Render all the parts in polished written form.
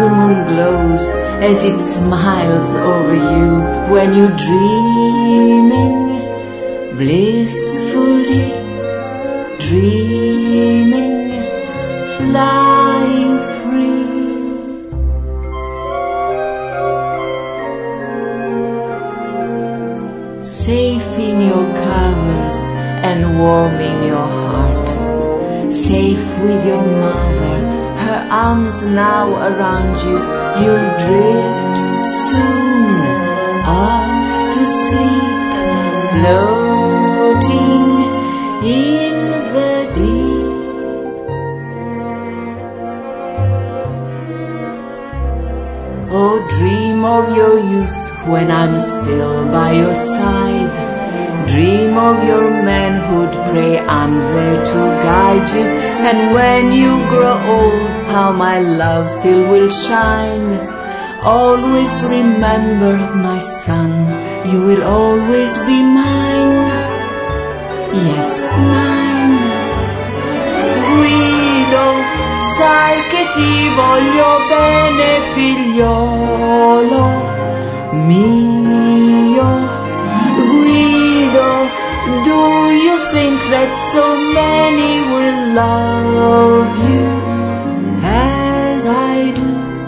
the moon glows as it smiles over you when you're dreaming, blissfully dreaming, flying free. Safe in your covers and warm in your heart, safe with your mother, her arms now around you. You'll drift soon off to sleep, floating in the deep. Oh, dream of your youth when I'm still by your side. Dream of your manhood, pray I'm there to guide you. And when you grow old, how my love still will shine. Always remember, my son, you will always be mine. Yes, mine. Guido, sai che ti voglio bene, figliolo mio. Guido, do you think that so many will love you as I do?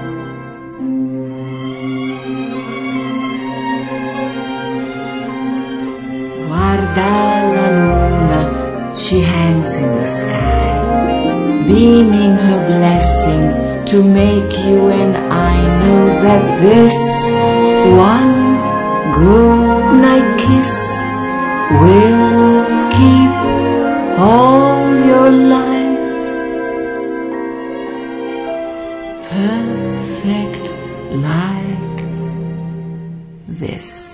Guarda la luna, she hangs in the sky, beaming her blessing to make you and I know that this one good night kiss will keep all your life perfect like this.